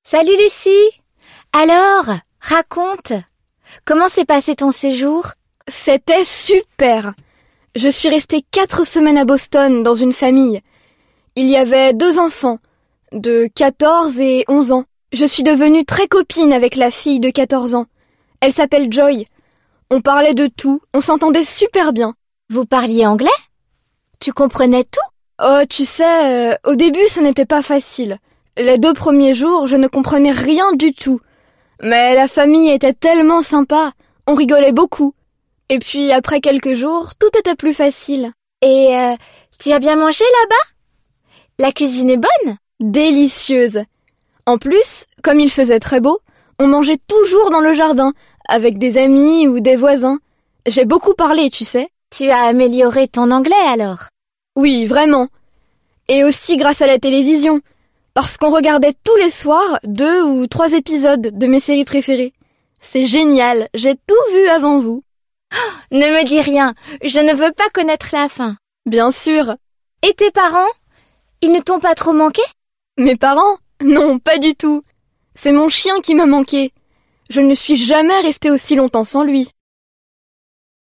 Salut Lucie! Alors, raconte, comment s'est passé ton séjour? C'était super! Je suis restée 4 semaines à Boston dans une famille. Il y avait 2 enfants, de 14 et 11 ans. Je suis devenue très copine avec la fille de 14 ans. Elle s'appelle Joy. On parlait de tout, on s'entendait super bien. Vous parliez anglais? Tu comprenais tout? Oh, tu sais, au début ce n'était pas facile. Les 2 premiers jours, je ne comprenais rien du tout. Mais la famille était tellement sympa, on rigolait beaucoup. Et puis après quelques jours, tout était plus facile. Et tu as bien mangé là-bas? La cuisine est bonne? Délicieuse. En plus, comme il faisait très beau, on mangeait toujours dans le jardin, avec des amis ou des voisins. J'ai beaucoup parlé, tu sais. Tu as amélioré ton anglais alors? Oui, vraiment. Et aussi grâce à la télévision, parce qu'on regardait tous les soirs 2 ou 3 épisodes de mes séries préférées. C'est génial, j'ai tout vu avant vous. Ne me dis rien, je ne veux pas connaître la fin. Bien sûr. Et tes parents? Ils ne t'ont pas trop manqué? Mes parents? Non, pas du tout. C'est mon chien qui m'a manqué. Je ne suis jamais restée aussi longtemps sans lui.